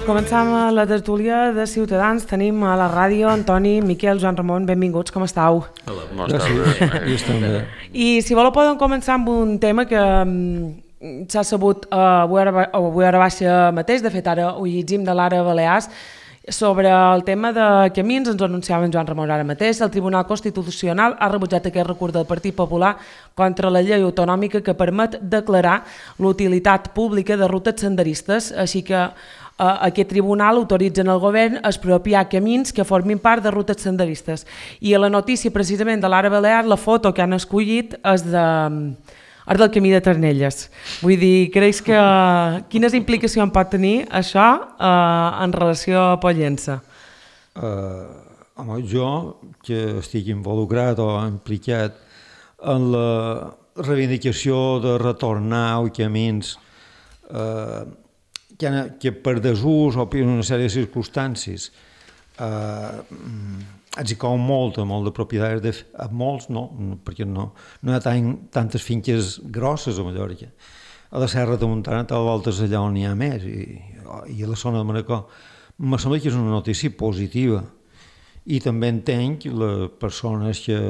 Començam la tertúlia de Ciutadans. Tenim a la ràdio Antoni, Miquel, Joan Ramon, benvinguts, com estàu? Hola, bones tardes. I si voleu podem començar amb un tema que s'ha sabut avui hora baixa mateix, de fet ara ho llegim de l'Ara Balears, sobre el tema de camins, ens ho anunciava en Joan Ramon ara mateix. El Tribunal Constitucional ha rebutjat aquest recurs del Partit Popular contra la llei autonòmica que permet declarar l'utilitat pública de rutes senderistes, així que aquest tribunal autoritza el govern a expropiar camins que formin part de rutes senderistes. I a la notícia precisament de l'Ara Balear, la foto que han escollit és del camí de Ternelles. Vull dir, creus que quines implicacions pot tenir això en relació a Pollença? Home, jo, que estic involucrat o implicat en la reivindicació de retornar els camins que per desús o per una sèrie de circumstàncies els hi cau molt de propietaris, a molts no, perquè no hi ha tantes finques grosses a Mallorca. A la Serra de Montana tal voltes allà on n'hi ha més i a la zona de Manacor. Me sembla que és una notícia positiva i també entenc les persones que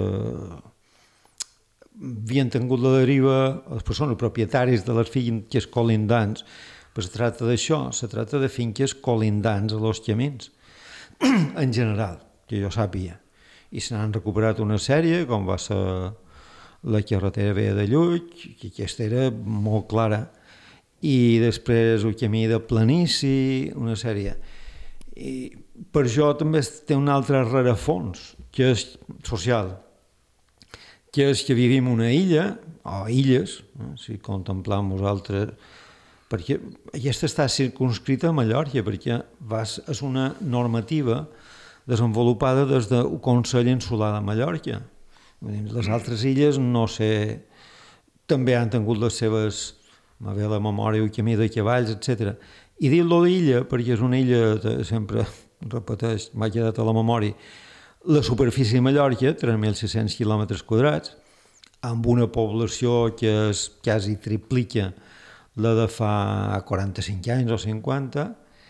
havien tingut la deriva, les persones propietaris de les finques colindants. Però se tracta d'això, se tracta de finques colindants a los camins, en general, que jo sàpiga. I se n'han recuperat una sèrie, com va ser la carretera vella de Llull, que aquesta era molt clara, i després el camí de Planici, una sèrie. I per això també té un altre rerefons, que és social, que és que vivim una illa, o illes, si contemplem nosaltres, perquè aquesta està circunscrita a Mallorca, perquè és una normativa desenvolupada des del Consell Insular de Mallorca. Les altres illes, no sé, també han tingut les seves, me ve a la memòria, el camí de cavalls, etc. I dir-lo d'illa, perquè és una illa, sempre repeteix, m'ha quedat a la memòria, la superfície de Mallorca, 3.600 quilòmetres quadrats, amb una població que quasi triplica la de fa 45 anys o 50,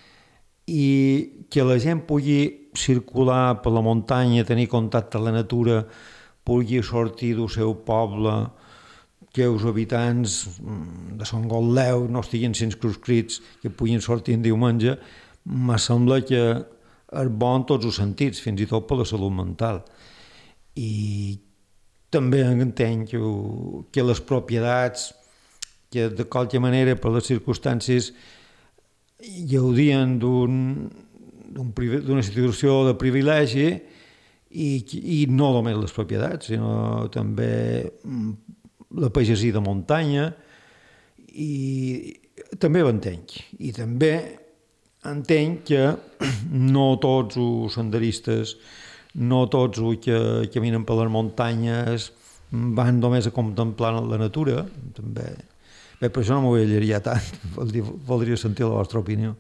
i que la gent pugui circular per la muntanya, tenir contacte amb la natura, pugui sortir del seu poble, que els habitants de Son Gotleu no estiguin circunscrits, que puguin sortir en diumenge, me sembla que és bo en tots els sentits, fins i tot per la salut mental. I també entenc que les propietats que de qualque manera per les circumstàncies gaudien d'una situació de privilegi i no només les propietats, sinó també la pagesia de muntanya, i també ho entenc. I també entenc que no tots els senderistes, no tots els que caminen per les muntanyes van només a contemplar la natura, també. Bé, per això no m'ho llegiria tant, voldria sentir la vostra opinió.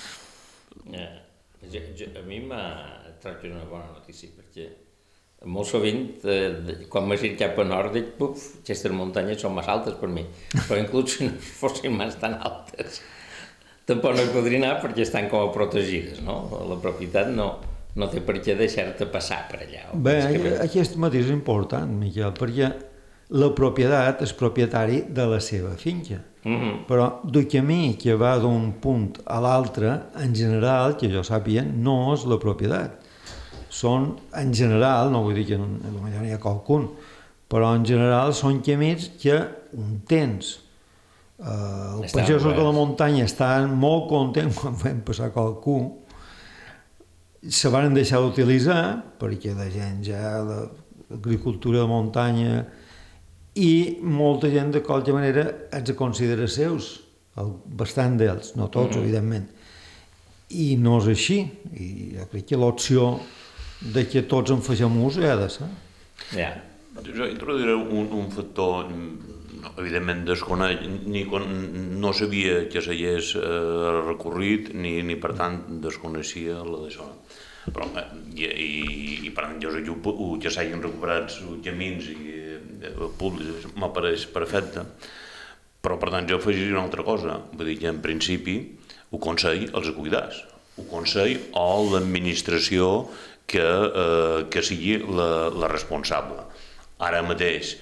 A mi m'ha tractat una bona notícia, perquè molt sovint, quan m'he girat cap a nord, dic, puf, aquestes muntanyes són massa altes per mi, però inclús si no fossin tan altes, tampoc no hi podria anar perquè estan com a protegides, no? La propietat no té per què deixar-te passar per allà. Bé, aquest mateix és important, Miquel, perquè la propietat és propietari de la seva finca, però el camí que va d'un punt a l'altre, en general, que jo sàpiga, no és la propietat. Són, en general, no vull dir que potser n'hi ha qualcun, però en general són camins que un temps. Els pagesos de la muntanya estaven molt contents quan vam passar qualcú, se van deixar d'utilitzar, perquè la gent ja, l'agricultura de muntanya, i molta gent de qualque manera els considera seus, bastant d'ells, no tots, evidentment. I no és així, i jo crec que l'opció de que tots en facem ús ha de ser. Jo introduiré un factor, evidentment desconeix, no sabia que s'hagués recorrit, ni per tant desconeixia la d'això. Però, i per tant, jo que s'hagin recuperat els camins públics m'apareix perfecte, però per tant jo afegiria una altra cosa, vull dir que en principi el Consell els cuidàs, el Consell o l'administració que sigui la responsable. Ara mateix,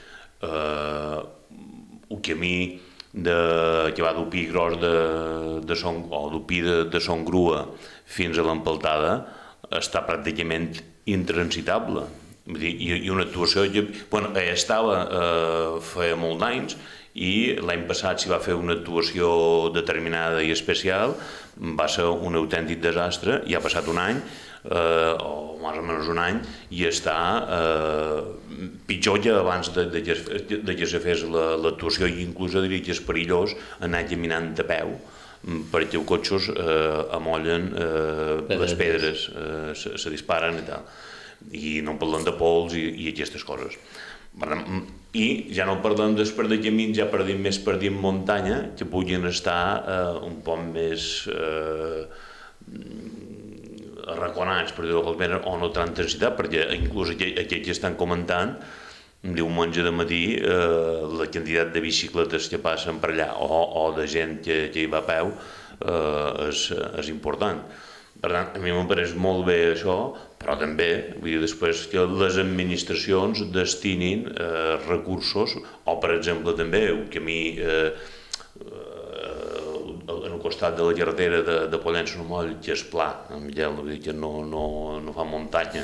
el camí que va d'Upí Gros o d'Upí de Son Grua fins a l'Empaltada està pràcticament intransitable. I una actuació... Bueno, estava feia molt d'anys i l'any passat s'hi va fer una actuació determinada i especial, va ser un autèntic desastre i ha passat un any, o més o menys un any, i està pitjor que abans de que se fes l'actuació, i inclús diria que és perillós anar caminant a peu, perquè els cotxes amollen les pedres, se disparen i tal. I no parlem de pols i aquestes coses. I ja no parlem després de camins, ja perdim muntanya, que puguin estar un poc més arraconats, per dir-ho d'alguna manera, o no tan intensitat, perquè inclús aquells que estan comentant, diumenge de matí, la quantitat de bicicletes que passen per allà o de gent que hi va a peu és important. Per tant, a mi m'ho pareix molt bé això, però també, vull dir, després que les administracions destinin recursos, o per exemple també el camí en el costat de la carretera de Pollença-Moll, que és pla, amb gel, vull dir que no fa muntanya,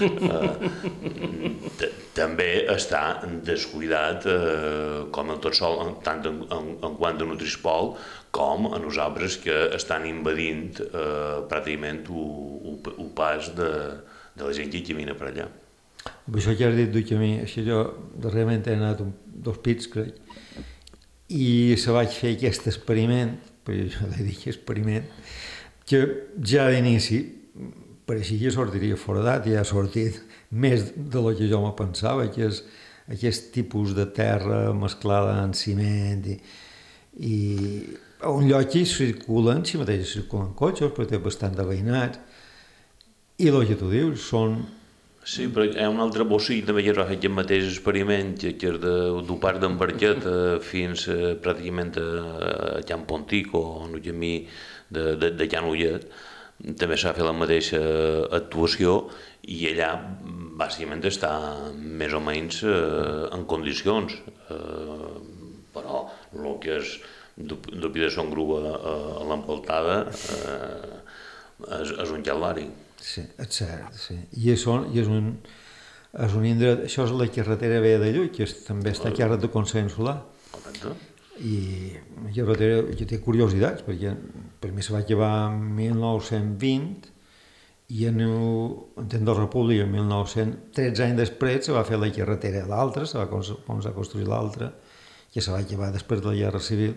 també està descuidat com en tot sol, tant en quant a Nutrispol, com a nosaltres que estan invadint pràcticament el pas de la gent que camina per allà. Per això que has dit del camí, això jo darrerament he anat dos pits, crec, i se vaig fer aquest experiment, perquè jo l'he dit experiment, que ja d'inici pareixia que sortiria foradat i ha sortit més de lo que jo me pensava, que és aquest tipus de terra mesclada amb ciment i a un lloc que circulen, si mateix circulen cotxes, però té bastant de veïnats, i el que tu dius són... Sí, però hi ha un altre bocí també que ha fet aquest mateix experiment, que és del parc d'en Barqueta fins pràcticament a Can Pontic o en el camí de Can Ullet, també s'ha fet la mateixa actuació i allà bàsicament està més o menys en condicions, però el que és d'Upí de Son Grua a l'Empaltada és un calvari. Sí, és cert, sí. I és un indret, això és la carretera vella de Llull, que també està a càrrec de Consell Insular. Correcte. I la carretera que té curiositats, perquè per mi se va acabar en 1920 i en el temps de la República, en 13 anys després, se va fer la carretera a l'altra, se va començar a construir l'altra, que se va acabar després de la Guerra Civil,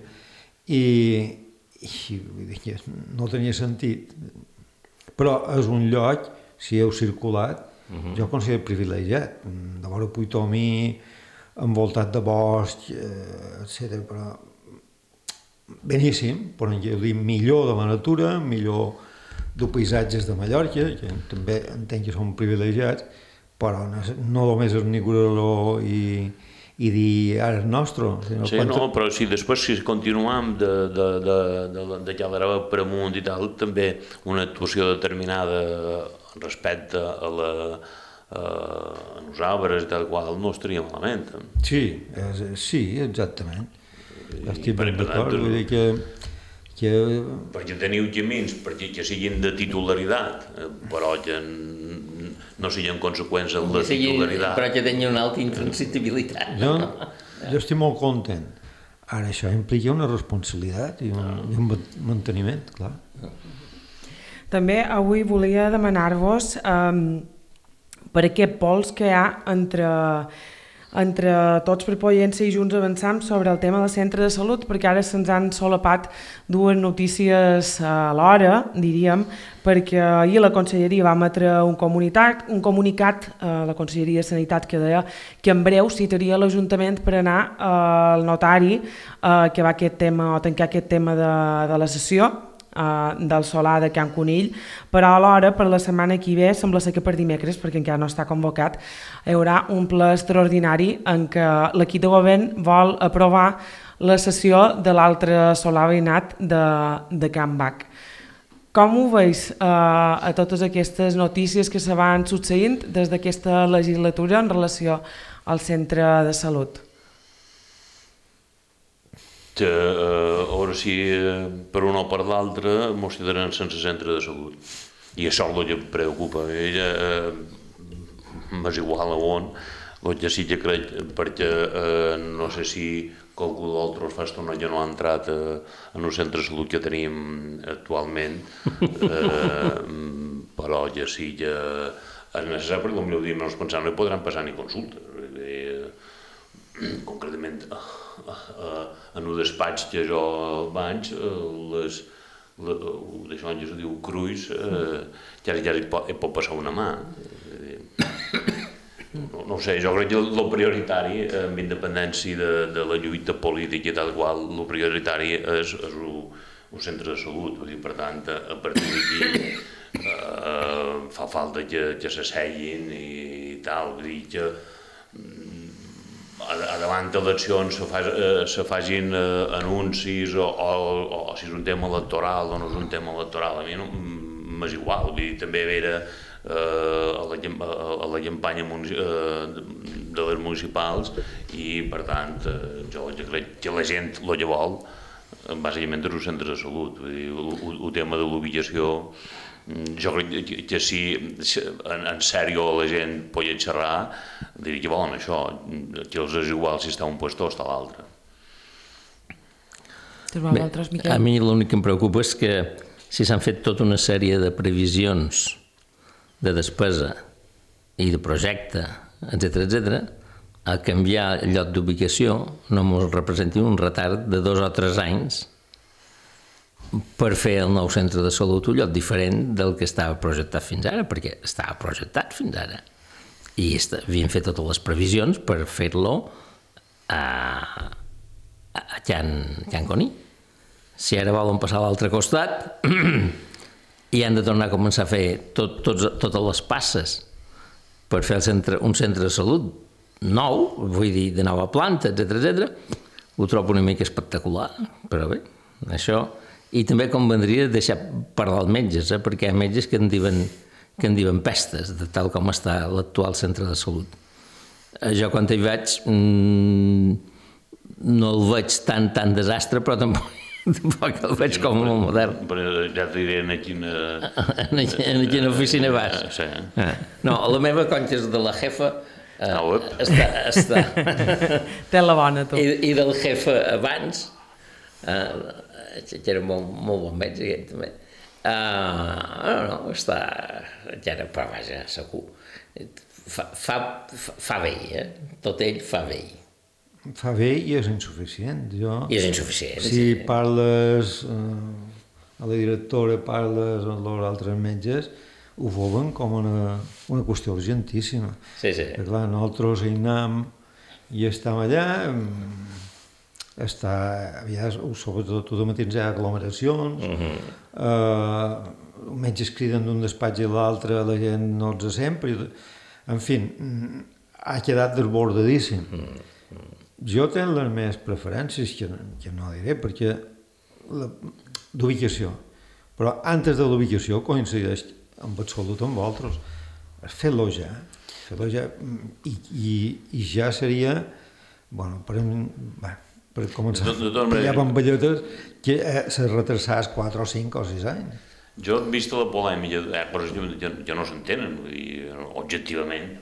i vull dir que no tenia sentit. Però és un lloc, si heu circulat, jo considero privilegiat, de veure Puigtomí, envoltat de bosc, etc. Però beníssim, però millor de la natura, millor de paisatges de Mallorca, que també entenc que són privilegiats, però no només és Nicoroló i dir ara és nostre. Sí, no, però si després si continuem de Calaraba per amunt i tal, també una actuació determinada respecte a els arbres i tal qual no estaria malament. Sí, exactament. Estic ben d'acord, vull dir que... Perquè teniu camins que siguin de titularitat, però que no siguin conseqüents en la titularitat. Però que tinguin una alta intransitabilitat. Jo estic molt content. Ara, això implica una responsabilitat i un manteniment, clar. També avui volia demanar-vos per aquest pols que hi ha entre Tots per Pollença i Junts Avançam sobre el tema del centre de salut, perquè ara se'ns han solapat dues notícies alhora, diríem, perquè ahir la Conselleria va emetre un comunicat la Conselleria de Sanitat que deia que en breu citaria l'Ajuntament per anar al notari que va tancar aquest tema de la sessió del solar de Can Conill, però alhora per la setmana que ve, sembla ser que per dimecres, perquè encara no està convocat, hi haurà un ple extraordinari en què l'equip de govern vol aprovar la cessió de l'altre solar veïnat de Can Bac. Com ho veus a totes aquestes notícies que se van succeint des d'aquesta legislatura en relació al centre de salut? Que a veure si per una o per l'altra mos quedaran sense centre de salut. I això és el que em preocupa. M'és igual a on, el que sí que crec, perquè no sé si qualcú d'altres fa estona que no ha entrat en un centre de salut que tenim actualment, però ja sí que és necessari, perquè potser dia menys pensant no hi podran passar ni consultes. Concretament, en un despatx que jo vaig, d'això que es diu cruis, ja hi pot passar una mà. No sé, jo crec que el prioritari, amb independència de la lluita política i tal qual, el prioritari és un centre de salut. Per tant, a partir d'aquí fa falta que s'asseguin i tal. Vull dir que davant d'eleccions se facin anuncis o si és un tema electoral o no és un tema electoral. A mi m'és igual. Vull dir, també veure a la campanya de les municipals i, per tant, jo crec que la gent el que vol, bàsicament, és un centre de salut. El tema de l'ubicació, jo crec que si en sèrio la gent podia xerrar, diria que volen això, que els és igual si està un puesto o està l'altre. Bé, a mi l'únic que em preocupa és que si s'han fet tota una sèrie de previsions de despesa i de projecte, etc., a canviar el lloc d'ubicació no ens representi un retard de 2 o 3 anys per fer el nou centre de salut un lloc diferent del que estava projectat fins ara, perquè estava projectat fins ara. I havien fet totes les previsions per fer-lo a Can Coní. Si ara volen passar a l'altre costat i han de tornar a començar a fer totes les passes per fer un centre de salut nou, vull dir, de nova planta, etc., ho trobo una mica espectacular, però bé, això. I també convendria deixar parlar els metges, perquè hi ha metges que en diuen pestes, de tal com està l'actual centre de salut. Jo quan hi vaig no el veig tan desastre, però tampoc el veig com molt modern. Però ja t'ho diré en quina oficina vas. Sí. No, la meva conxa és de la jefa, està... Té la bona, tu. I del jefe abans, que era molt bon metge, aquest també. No, està... Però vaja, segur. Fa bé, Tot ell fa bé. Fa bé i és insuficient. I és insuficient, Si parles a la directora, parles amb els altres metges, ho veuen com una qüestió urgentíssima. Sí. Clar, nosaltres hi anem i estem allà, sobretot tot el matí hi ha aglomeracions, metges criden d'un despatx a l'altre, la gent no els sent, en fi, ha quedat desbordadíssim. Jo tinc les meves preferències, que no diré, perquè d'ubicació, però antes de l'ubicació coincideix amb absolut amb vosaltres. Fer-lo ja, i ja seria, per començar, ja van vellotes, que se retrasàs 4 o 5 o 6 anys. Jo, vista la polèmica, coses que no s'entenen, objectivament,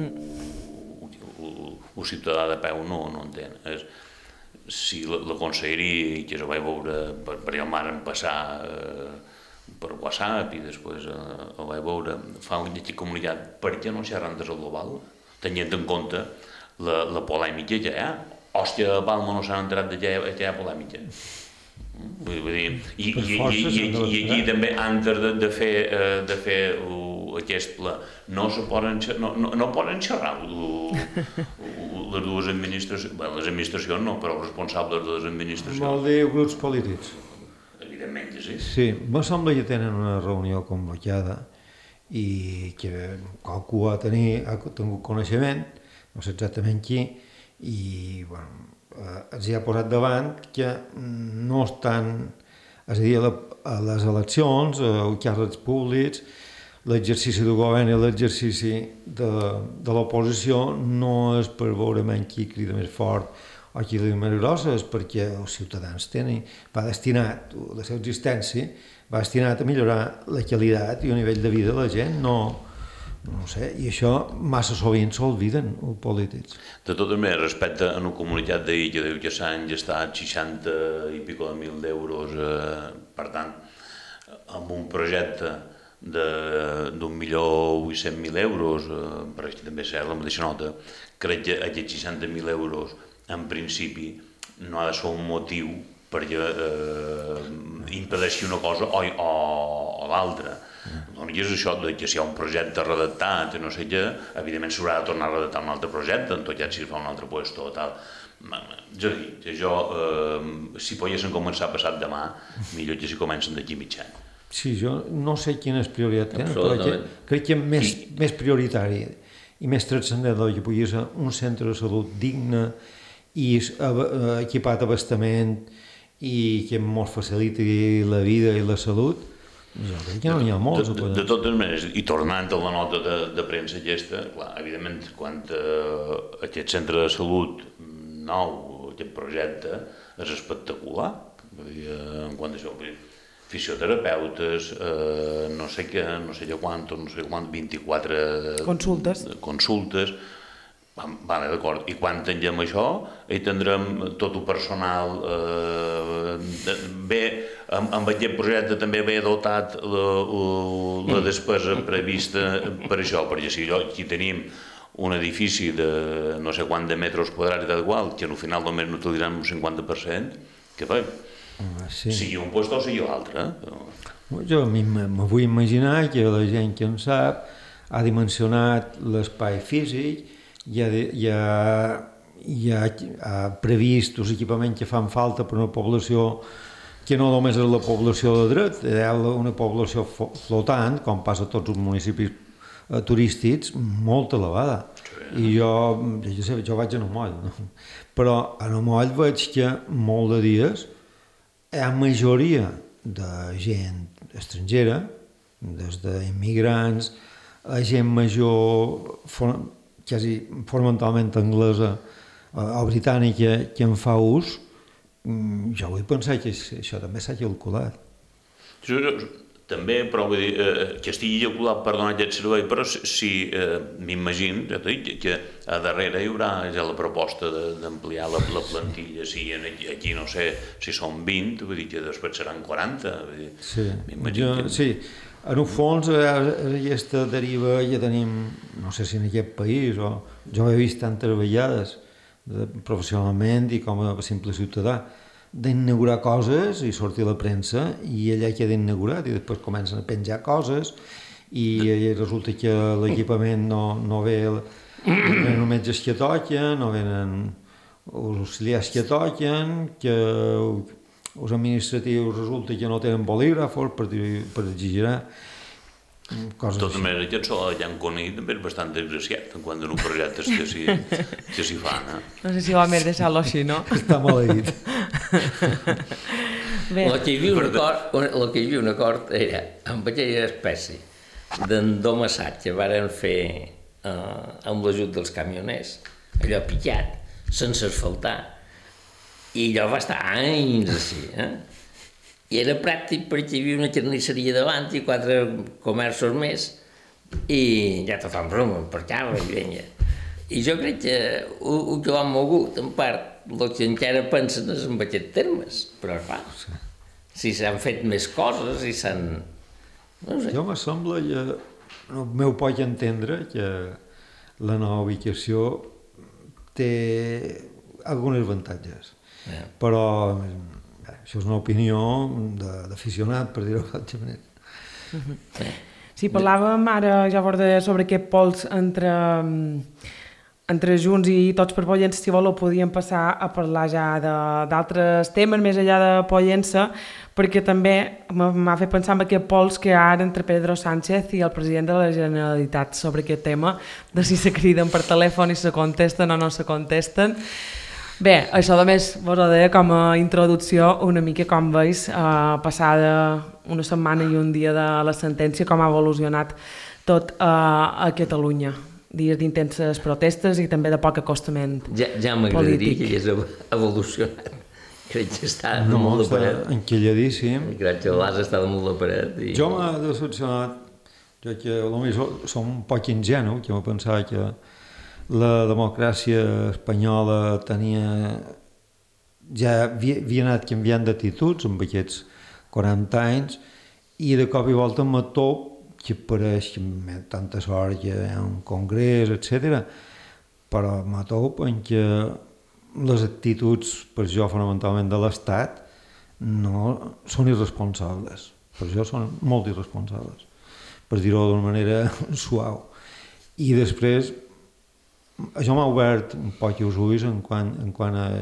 un ciutadà de peu no entén. Si la conselleria, que jo vaig veure, per allà m'han passar per WhatsApp i després ho vaig veure, fa un lletí comunicat, per què no xerran des del global, tenint en compte la polèmica que hi ha? Hòstia, a Palma no s'han enterat que hi ha polèmica. Vull dir, i aquí també, antes de fer aquest pla, no poden xerrar les dues administracions, les administracions no, però els responsables de les administracions. Vol dir grups polítics? Evidentment que sí. Sí, me sembla que tenen una reunió convocada i que qualcú ha tingut coneixement, no sé exactament qui, i els hi ha posat davant que no estan És a dir, a les eleccions, als càrrecs públics, l'exercici de govern i l'exercici de l'oposició no és per veure qui crida més fort o qui crida més grossa, és perquè els ciutadans va destinat, la seva existència va destinat a millorar la qualitat i el nivell de vida de la gent, no sé, i això massa sovint s'olviden els polítics. De totes maneres, respecte a una comunitat d'ahir que diu que s'han gastat 60 i pico de mil d'euros, per tant, amb un projecte d'1.800.000 euros, per aquí també és la mateixa nota, crec que aquests 60.000 euros, en principi, no ha de ser un motiu perquè impedeixi una cosa o l'altra. I és això, que si hi ha un projecte redactat i no sé què, evidentment s'haurà de tornar a redactar un altre projecte, en tot cas si es fa un altre puesto o tal. És a dir, que si poguessin començar passat demà, millor que si comencen d'aquí mig any. Sí, jo no sé quines prioritats tenen, però crec que més prioritari i més transcendent que pugui ser un centre de salut digne i equipat abastament i que ens faciliti la vida i la salut. Jo crec que no n'hi ha molts. De totes maneres, i tornant a la nota de premsa aquesta, clar, evidentment, quan aquest centre de salut nou, aquest projecte, és espectacular. En quant a això, fisioterapeutes, no sé quant, 24 consultes. Vale, d'acord. I quan tinguem això, hi tindrem tot el personal bé, amb aquest projecte també ve dotat la despesa prevista per això, perquè si aquí tenim un edifici de no sé quant de metres quadrats i tal qual, que al final només n'utilitzarem un 50%, què fem? Sigui un lloc o sigui l'altre. Jo me vull imaginar que la gent que en sap ha dimensionat l'espai físic, ja ha previst els equipaments que fan falta per una població que no només és la població de dret, és una població flotant, com passa a tots els municipis turístics, molt elevada. I jo vaig a Nomoll, però a Nomoll veig que molt de dies hi ha majoria de gent estrangera, des d'immigrants, a gent major quasi fonamentalment anglesa o britànica que en fa ús, jo vull pensar que això també s'ha calculat. També, però vull dir, que estigui calculat per donar aquest servei, però si m'imagino que a darrere hi haurà ja la proposta d'ampliar la plantilla, si aquí no sé si són 20, vull dir que després seran 40, m'imagino. Sí, en el fons, aquesta deriva ja tenim, no sé si en aquest país, o jo he vist tantes vegades professionalment i com a simple ciutadà, d'inaugurar coses i sortir a la premsa i allà queda inaugurat i després comencen a penjar coses i resulta que l'equipament no ve els metges que toquen, no venen els auxiliars que toquen, que els administratius resulta que no tenen bolígrafos per exagerar. De totes maneres, aquest sol de Llanconi també és bastant desgraciat en quant a projectes que s'hi fan. No sé si va més deixar-lo així, no? Està maleït. El que hi havia un acord era amb aquella espècie d'endomassat que varen fer amb l'ajut dels camioners, allò picat, sense asfaltar, i allò va estar anys així, i era pràctic perquè hi havia una carnisseria davant i 4 comerços més i ja tothom s'emparcava i vinga. I jo crec que el que ho han mogut, en part, el que encara pensen és en aquests termes, però clar, si s'han fet més coses i s'han... No sé. Jo me sembla que el meu poc entendre que la nova ubicació té alguns avantatges, però això és una opinió d'aficionat, per dir-ho d'altra manera. Sí, parlàvem ara ja sobre aquest pols entre Junts i Tots per Pollença, si voleu podíem passar a parlar ja d'altres temes més enllà de Pollença, perquè també m'ha fet pensar en aquest pols que hi ha ara entre Pedro Sánchez i el president de la Generalitat sobre aquest tema, de si se criden per telèfon i se contesten o no se contesten. Bé, això només vos ho deia com a introducció una mica com veus passada una setmana i un dia de la sentència com ha evolucionat tot a Catalunya. Dies d'intenses protestes i també de poc acostament Ja m'agradaria que hagués evolucionat. Crec que està molt de paret. Enquilladíssim. Crec que l'as està molt de paret. Jo m'ha decepcionat, jo que potser som un poc ingenu, que m'ha pensat que la democràcia espanyola ja havia anat canviant d'actituds amb aquests 40 anys i de cop i volta me top que apareix tanta sort que hi ha un congrés, etc. Però me top en què les actituds, per jo, fonamentalment de l'Estat, no són irresponsables. Per jo són molt irresponsables, per dir-ho d'una manera suau. I després, això m'ha obert un poc els ulls en quant a...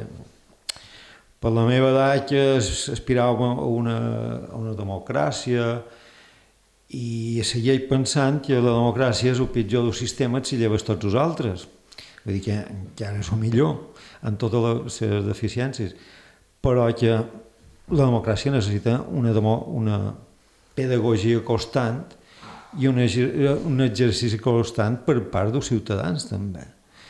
Per la meva edat que aspirava a una democràcia i seguia pensant que la democràcia és el pitjor del sistema si lleves tots els altres. Vull dir que encara és el millor en totes les seves deficiències, però que la democràcia necessita una pedagogia constant i un exercici constant per part dels ciutadans també.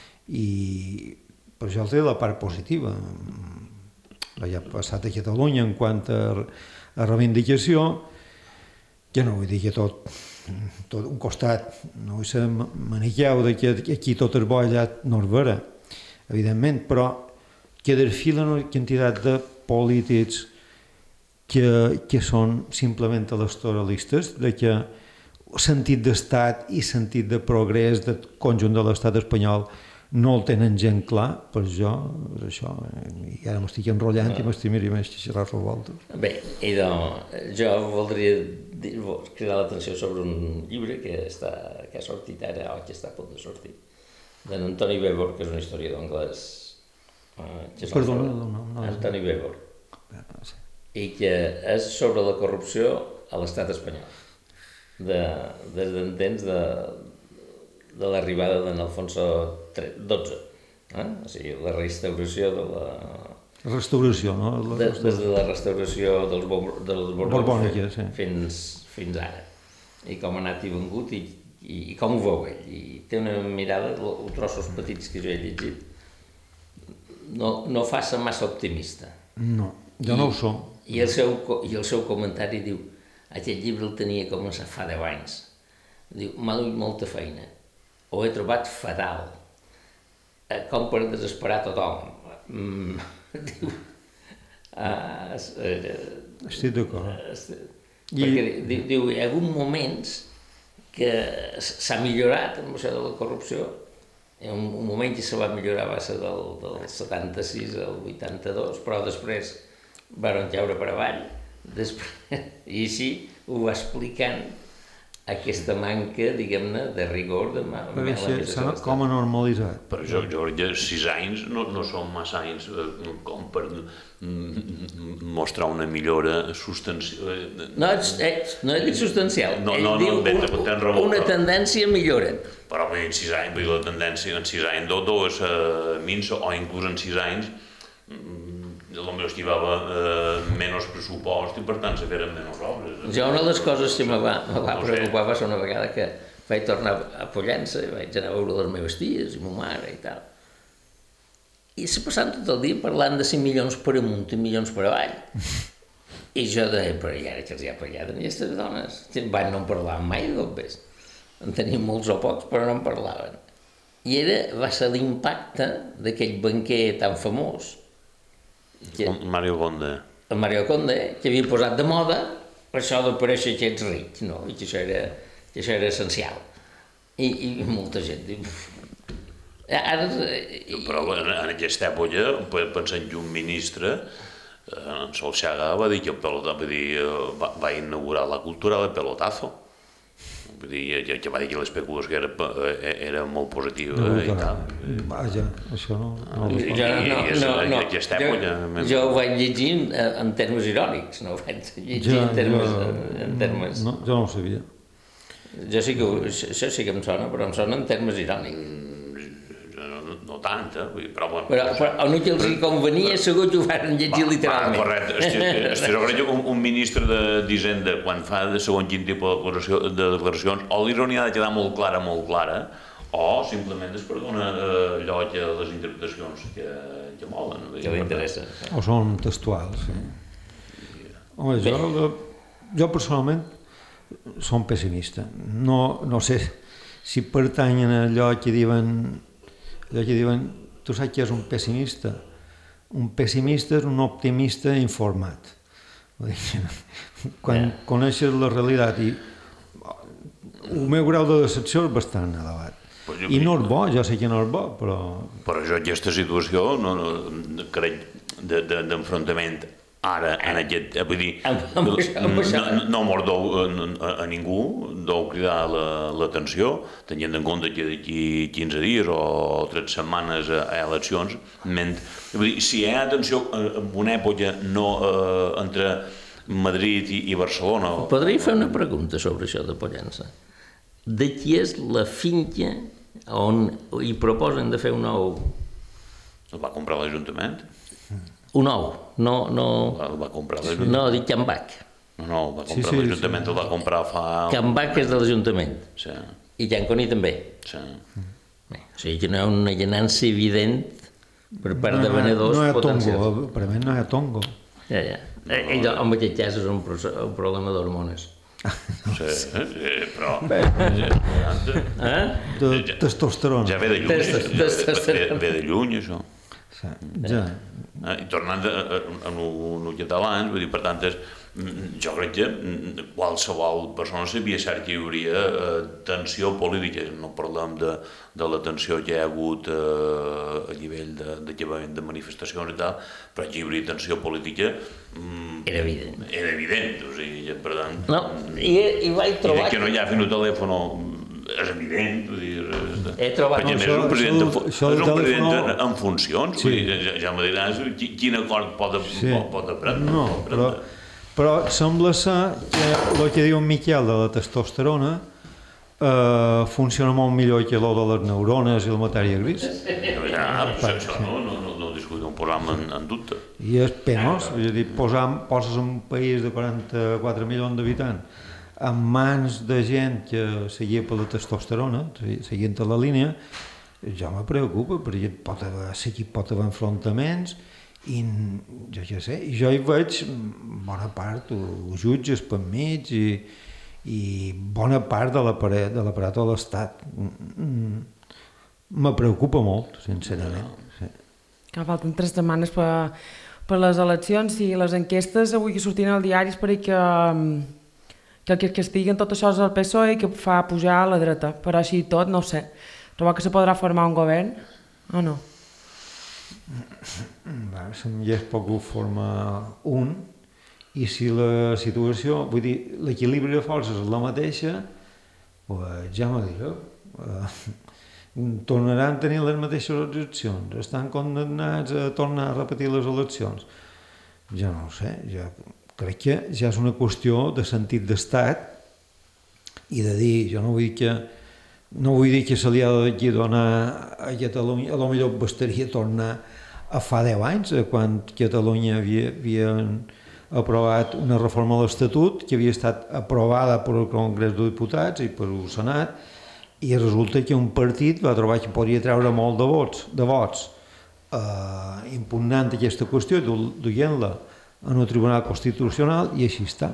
I per això té la part positiva. Ja ha passat a Catalunya en quant a reivindicació, que no vull dir que tot un costat, no vull ser maniqueu de que aquí tot és bo, allà no és vera, evidentment, però que desfilen una quantitat de polítics que són simplement electoralistes, de que sentit d'estat i sentit de progrés del conjunt de l'estat espanyol no el tenen gent clar, per jo és això, i ara m'estic enrotllant i m'estimaria més xerrar revoltes. Bé, jo voldria cridar l'atenció sobre un llibre que ha sortit ara, o que està a punt de sortir, d'en Antoni Bévor, que és un historiador anglès. Perdona, no. Antoni Bévor. I que és sobre la corrupció a l'estat espanyol, des d'en temps de l'arribada d'en Alfonso XII, o sigui, la restauració de la... Restauració, no? Des de la restauració dels borbònics fins ara. I com ha anat i vengut i com ho veu ell. I té una mirada, els trossos petits que jo he llegit, no fa ser massa optimista. No, jo no ho som. I el seu comentari diu: aquest llibre el tenia com a fa 10 anys. Diu, m'ha duit molta feina. Ho he trobat fatal. Com per desesperar tothom. Diu... Estic d'acord. Perquè diu, hi ha hagut moments que s'ha millorat amb això de la corrupció. Un moment que se va millorar va ser del 76 al 82, però després van caure per avall. I així ho va explicant aquesta manca, diguem-ne, de rigor de com a normalitzat. Però jo crec que 6 anys no són massa anys com per mostrar una millora substancial. No he dit substancial, tens raó, una tendència a millora. Però en 6 anys, vull dir, la tendència en 6 anys, dues minsa, o inclús en 6 anys, potser es llevava menys pressupost i per tant se feren menys obres. Jo una de les coses que me va preocupar va ser una vegada que vaig tornar a Pollença i vaig anar a veure les meves ties i ma mare i tal. I se passant tot el dia parlant de 5 milions per amunt i milions per avall. I jo deia, però i ara que els hi ha pagat a aquestes dones? No en parlaven mai de bombers. En tenien molts o pocs, però no en parlaven. I va ser l'impacte d'aquell banquer tan famós, Mario Conde. El Mario Conde, que havia posat de moda això de parèixer que ets ric, no? I que això era essencial. I molta gent diu... Però en aquesta època, pensant que un ministre, en Solchaga, va dir que va inaugurar la cultura del pelotazo. Vull dir, que va dir que l'especulació era molt positiva i tal. Vaja, això no... Jo ho vaig llegir en termes irònics, no ho vaig llegir en termes... No, jo no ho sabia. Això sí que em sona, però em sona en termes irònics. no tant, però bueno... Però on no que els convenia, segur que ho van llegir literalment. Correcte. Jo crec que un ministre d'Hisenda, quan fa de segon quin tipus de declaracions, o l'ironia ha de quedar molt clara, o simplement es perdona allò que les interpretacions que molen. Que li interessa. O són textuals, sí. Home, jo personalment som pessimista. No sé si pertanyen a allò que diuen, tu saps què és un pessimista? Un pessimista és un optimista informat. Quan coneixes la realitat i el meu grau de decepció és bastant elevat. I no és bo, jo sé que no és bo, però... Però jo aquesta situació, crec, d'enfrontament ara, en aquest... Vull dir, no mos deu a ningú, deu cridar l'atenció, tenint en compte que d'aquí 15 dies o 3 setmanes a eleccions, vull dir, si hi ha atenció en una època entre Madrid i Barcelona... Podria fer una pregunta sobre això de Pollença. De qui és la finca on hi proposen de fer un ou? El va comprar l'Ajuntament? Un ou, no... El va comprar l'Ajuntament? No, dic Can Bac. No, el va comprar l'Ajuntament, el va comprar fa... Can Bac és de l'Ajuntament. Sí. I Can Coni també. Sí. Bé, o sigui que no hi ha una llenança evident per part de venedors potencials. No hi ha tongo, per a mi no hi ha tongo. Ja. En aquest cas és un problema d'hormones. Sí, però... De testosterona. Ja ve de lluny, ve de lluny, això. Ja. I tornant a lo català, vull dir, per tant, jo crec que qualsevol persona sabia cert que hi hauria tensió política, no parlem de la tensió que hi ha hagut a nivell de manifestacions i tal, però que hi hauria tensió política era evident. Era evident, o sigui, per tant... No, i vaig trobar... I que no hi ha fin un telèfon és evident, vull dir... He trobat... Perquè és un president en funcions, vull dir, ja me diràs quin acord pot prendre. No, però sembla ser que el que diu en Miquel de la testosterona funciona molt millor que el de les neurones i la matèria gris. Això no discutim, ho posam en dubte. I és penós, és a dir, poses un país de 44 milions d'habitants en mans de gent que seguia per la testosterona, seguint la línia, ja me preocupa, perquè pot haver enfrontaments i jo què sé, jo hi veig bona part, els jutges per mig i bona part de l'aparat de l'Estat. Me preocupa molt, sincerament. Sí. Que falten 3 setmanes per les eleccions i les enquestes avui que sortien als diaris perquè que estiguen tot això és el PSOE que fa pujar a la dreta, però així tot, no ho sé. Trobo que se podrà formar un govern o no? Se m'hi pogut formar un i si la situació, vull dir, l'equilibri de forces és la mateixa, pues ja me direu. Tornaran a tenir les mateixes opcions, estan condemnats a tornar a repetir les eleccions. Ja no ho sé, ja crec que ja és una qüestió de sentit d'estat i de dir, jo no vull dir que se li ha d'aquí donar a Catalunya, a lo millor bastaria tornar a fa 10 anys, quan Catalunya havia aprovat una reforma de l'Estatut que havia estat aprovada per el Congrés de Diputats i per el Senat, i resulta que un partit va trobar que podia treure molt de vots impugnant aquesta qüestió i duient-la en el Tribunal Constitucional i així està.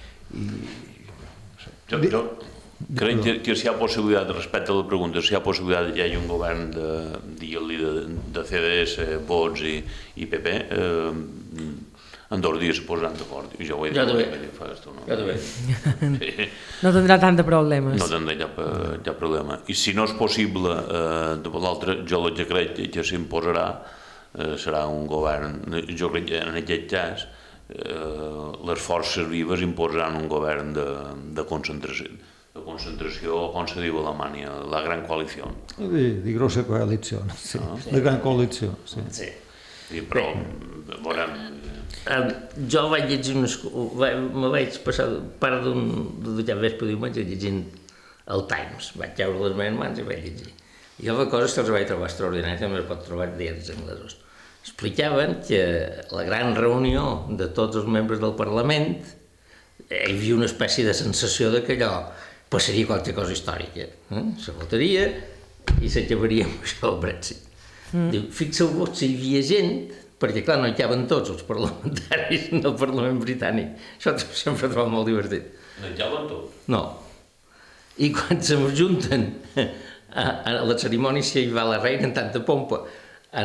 Jo crec que si hi ha possibilitat, respecte a la pregunta, si hi ha possibilitat que hi hagi un govern de CDS, Vox i PP, en 2 dies se posaran d'acord. I jo ho he dit fa estona. Jo també. No tindrà tant de problemes. No tindrà cap problema. I si no és possible, de l'altre, jo el que crec que s'imposarà serà un govern, jo crec que en aquest cas les forces vives imposaran un govern de concentració, com se diu a Alemanya, la gran coalició. Di grossa coalizione, sí. La gran coalició, sí. Però, veurem... Jo vaig llegir me vaig passar part d'un vespre diumenge llegint el Times, vaig treure les meves mans i vaig llegir. Jo la cosa que els vaig trobar extraordinària, també es pot trobar diaris anglesos. Explicaven que la gran reunió de tots els membres del Parlament hi havia una espècie de sensació de que allò passaria qualque cosa històrica. Se votaria i s'acabaria amb això del Brexit. Diu, fixeu-vos si hi havia gent, perquè clar, no hi caben tots els parlamentaris del Parlament britànic. Això sempre he trobat molt divertit. No hi caben tots? No. I quan s'ajunten a la cerimònia si hi va la reina en tanta pompa a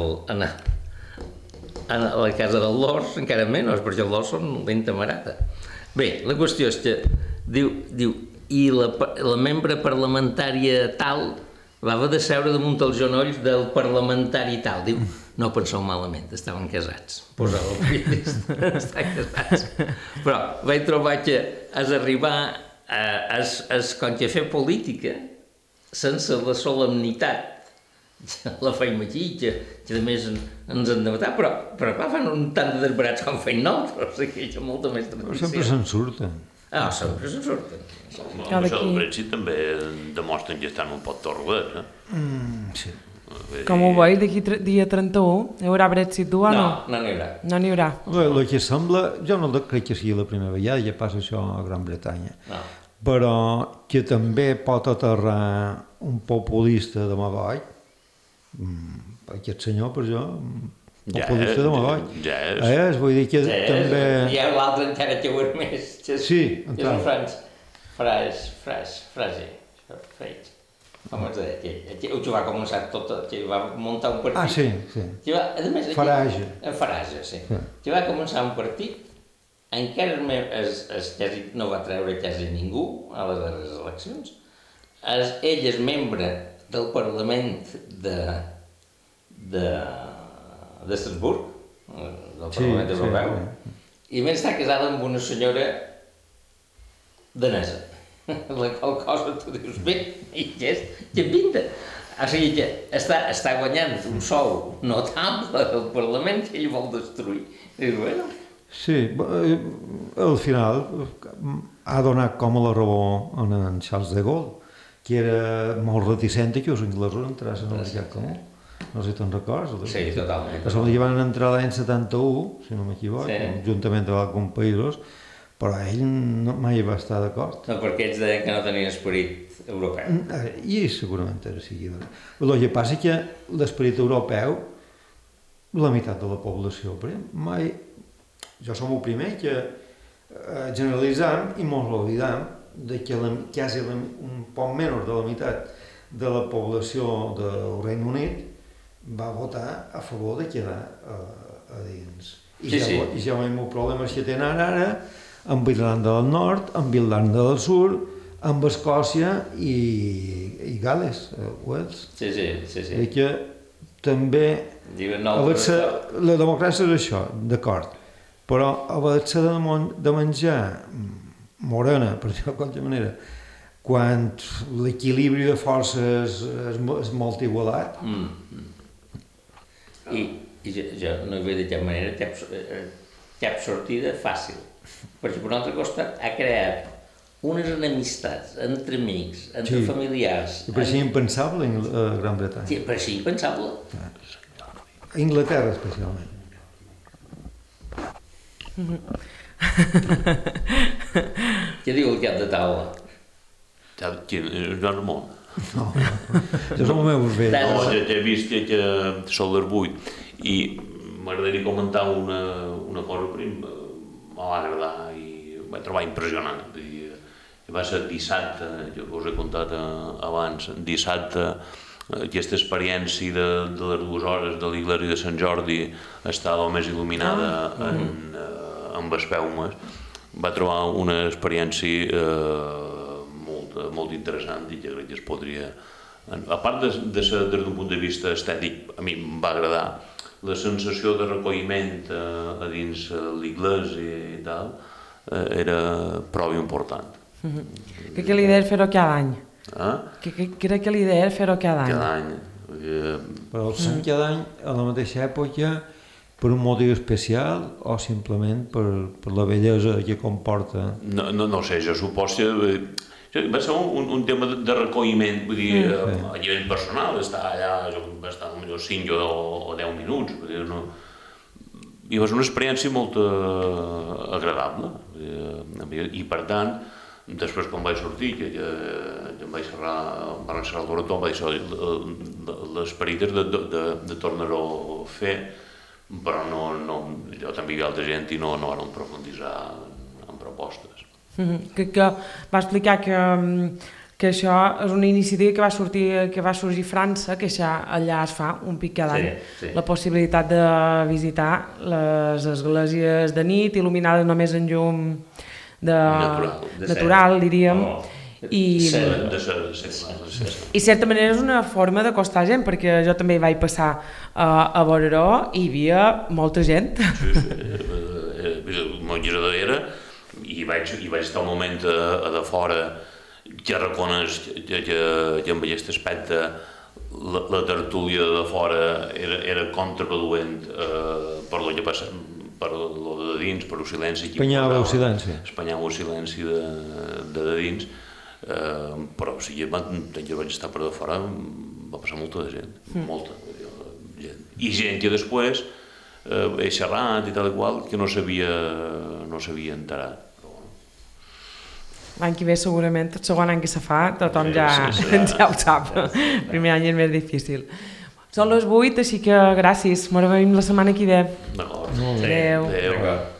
la casa del Lord, encara menys, perquè els Lords són lenta marata. Bé, la qüestió és que diu i la membre parlamentària tal va haver de seure damunt els genolls del parlamentari tal. Diu, no penseu malament, estaven casats. Posava el periodista, estaven casats. Però vaig trobar que has arribar com que fer política sense la solemnitat la feim aquí, que a més ens han de matar, però clar, fan un tant de desbarats com feim nosaltres, o sigui, que molta més tradició. Sempre se'n surten. Ah, sempre se'n surten. Amb això del Brexit també demostren que estan un poc torrats, Sí. Com ho veus, d'aquí dia 31 hi haurà Brexit dur o no? No n'hi haurà. No n'hi haurà. El que sembla, jo no crec que sigui la primera vegada, ja passa això a Gran Bretanya, però que també pot aterrar un populista de Magoll, aquest senyor, per jo, populista de Magoll. Ja és. Vull dir que també... Hi ha l'altre encara que ho és més, que és un frase. Com es deia, que va començar tot, que va muntar un partit. Ah, sí. Farage. Farage, sí. Que va començar un partit, encara no va treure quasi ningú a les darreres eleccions. Ell és membre del Parlament d'Estrasburg, del Parlament Europeu, i més està casada amb una senyora danesa. La qual cosa tu dius, bé, i què pinta? O sigui que està guanyant un sou notable del Parlament que ell vol destruir. Dius, bueno... Sí, al final ha donat com a la raó en Charles de Gaulle, que era molt reticent que els anglesos entrassin al mercat comú. No sé si te'n records. Sí, totalment. Que van entrar l'any 71, si no m'equivoco, juntament amb alguns països, però ell mai va estar d'acord. No, perquè ells deien que no tenien esperit europeu. I segurament era així. El que passa és que l'esperit europeu, la meitat de la població, mai... Jo som el primer que generalitzam i mos oblidam de que quasi un poc menys de la meitat de la població del Regne Unit va votar a favor de quedar a dins. I ja veiem els problemes que tenen ara amb Irlanda del Nord, amb Irlanda del Sud, amb Escòcia i Gales, Wales. Sí. Que també la democràcia és això, d'acord, però haver-se de menjar morena, per dir-ho de qualsevol manera, quan l'equilibri de forces és molt igualat. I jo no hi veig de cap manera cap sortida fàcil, perquè per un altre costat ha creat unes enemistats entre amics, entre familiars... I pareixia impensable a Gran Bretanya. Sí, pareixia impensable. A Inglaterra, especialment. Què diu el cap de taula? Joan Ramon. No, jo som el meu bé. No, ja he vist que són les 8 i m'agradaria comentar una cosa que m'ha agradar i vaig trobar impressionant. Va ser dissabte, jo us he contat abans, dissabte, aquesta experiència de les 2 hores de l'Iglésia de Sant Jordi estava més il·luminada amb espeumes. Va trobar una experiència molt interessant i que crec que es podria... A part de ser des d'un punt de vista estètic, a mi em va agradar la sensació de recolliment a dins l'Iglésia i tal, era prou important. Crec que l'idea és fer-ho cada any. Crec que l'idea és fer-ho cada any. Cada any. Però el sant cada any, a la mateixa època, per un motiu especial o simplement per la bellesa que comporta? No sé, jo suposo que Va ser un tema de recolliment, vull dir, a nivell personal, estar allà, jo va estar potser 5 o 10 minuts, vull dir, no... I va ser una experiència molt agradable, i per tant, després quan vaig sortir, que em vaig van encerrar el Borató, vaig dir, l'esperit és de tornar-ho a fer, però jo també hi havia altra gent i no vam profunditzar en propostes. Crec que va explicar que això és una iniciativa que va sorgir a França, que allà es fa un pic cada any. La possibilitat de visitar les esglésies de nit, il·luminades només en llum natural, diríem. I de certa manera és una forma d'acostar gent, perquè jo també hi vaig passar a Boreró i hi havia molta gent. Molt giradera, i vaig estar un moment a de fora que reconeix que amb aquest aspecte la tertúlia de fora era contraproduent per lo que passa, per lo de dins, per el silenci. Espanyava el silenci. Espanyava el silenci de dins, però si jo vaig estar per de fora va passar molta de gent, molta gent. I gent que després he xerrat i tal i qual que no s'havia enterat. L'any que ve segurament, el segon any que se fa, tothom ja ho sap. El primer any és més difícil. Són les 8, així que gràcies. Ens veiem la setmana que ve. D'acord. Adéu. Adéu.